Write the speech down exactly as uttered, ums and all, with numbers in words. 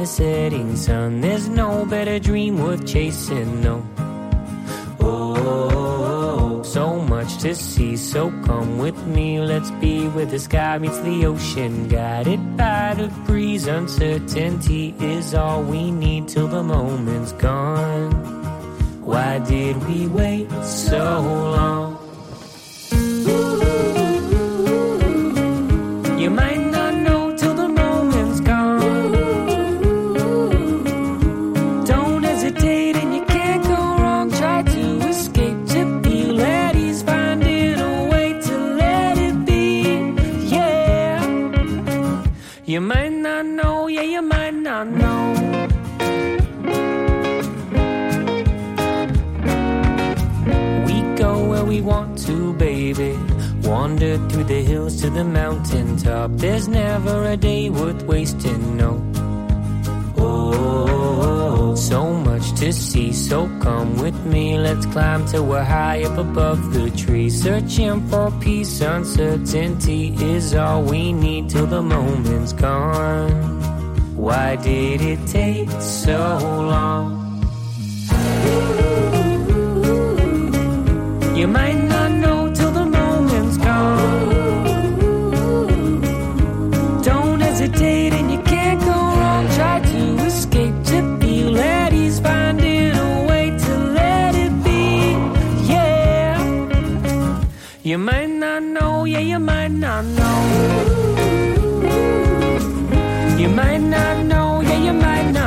the setting sun. There's no better dream worth chasing, no. Oh, so much to see, so come with me. Let's be where the sky meets the ocean. Guided by the breeze, uncertainty is all we need till the moment's gone. Why did we wait so long? You might not know till the moment's gone. Don't hesitate and you can't go wrong. Try to escape to feel at ease, finding a way to let it be. Yeah, you might not know, yeah, you might not know. We go where we want to, baby. Wander through the hills to the mountaintop. There's never a day worth wasting, no. Oh, so much to see, so come with me. Let's climb till we're high up above the trees. Searching for peace, uncertainty is all we need till the moment's gone. Why did it take so long? You might not know till the moment's gone. Don't hesitate and you can't go wrong. Try to escape to feel at ease, finding a way to let it be. Yeah, you might not know, yeah, you might not know. You might not know, yeah, you might not.